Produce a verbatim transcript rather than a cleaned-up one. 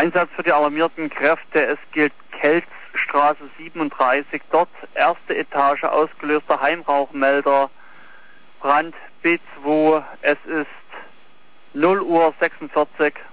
Einsatz für die alarmierten Kräfte, es gilt Kelzstraße siebenunddreißig, dort erste Etage, ausgelöster Heimrauchmelder, Brand B zwei, es ist null Uhr sechsundvierzig.